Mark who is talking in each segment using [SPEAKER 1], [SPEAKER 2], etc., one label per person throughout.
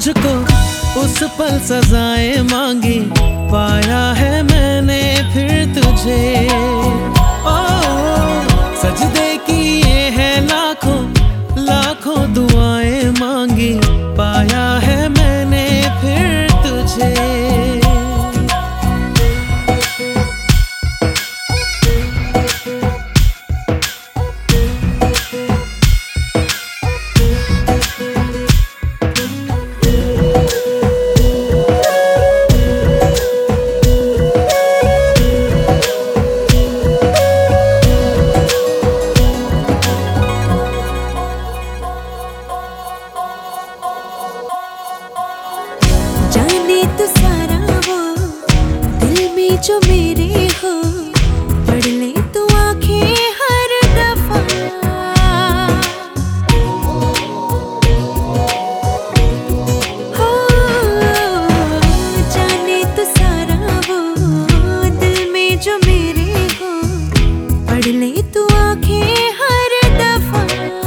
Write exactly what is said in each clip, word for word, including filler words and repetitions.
[SPEAKER 1] तुझको उस पल सजाएं मांगी, पाया है मैंने फिर तुझे। ओ सजदे किए हैं लाखों लाखों दुआएं मांगी, पाया है मैंने फिर तुझे।
[SPEAKER 2] जाने तो सारा वो दिल में जो मेरे हो, पढ़ ले तो आंखें हर दफा। हो जाने तो सारा वो दिल में जो मेरे हो, पढ़ ले तो आंखें हर दफा।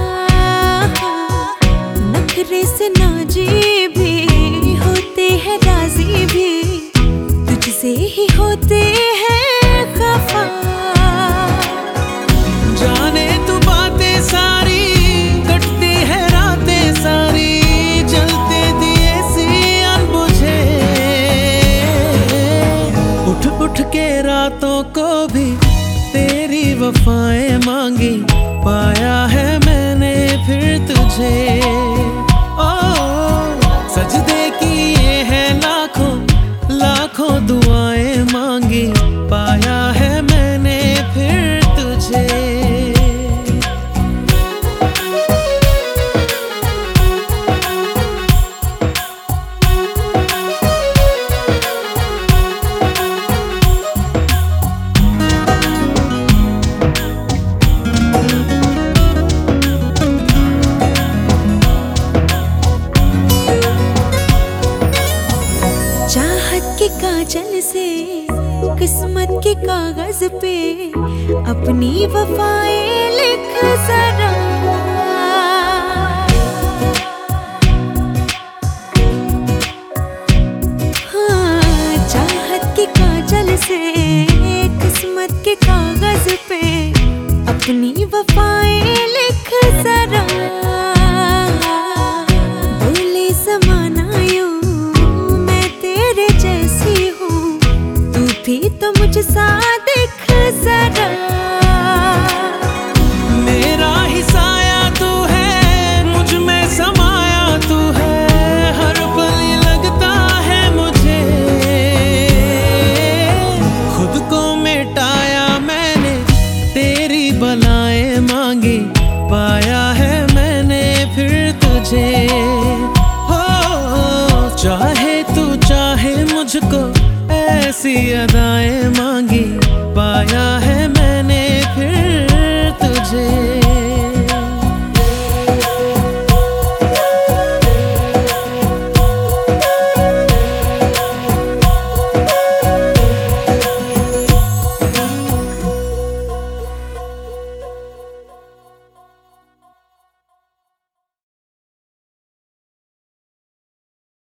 [SPEAKER 2] नखरे से नाजी भी राजी भी, तुझसे ही होते हैं खफा।
[SPEAKER 1] जाने तू बातें सारी, कटती है रातें सारी, जलते दिए सी अनबुझे। उठ उठ के रातों को भी तेरी वफाएं मांगी, पाया है मैंने फिर तुझे। ओ सजदे किए हैं लाखों लाखों दुआएं मांगी, पाया है मैंने फिर तुझे।
[SPEAKER 2] चाहत के काजल से किस्मत के कागज पे अपनी वफाएं लिख जरा। हाँ, चाहत के काजल से किस्मत के कागज पे अपनी वफाएं लिख जरा। बोले ज़माना यूं भी तो मुझसा दिख जरा।
[SPEAKER 1] मेरा ही साया तू है, मुझ में समाया तू है, हर पल लगता है मुझे। खुद को मिटाया मैंने, तेरी बलाएं मांगी, पाया है मैंने फिर तुझे।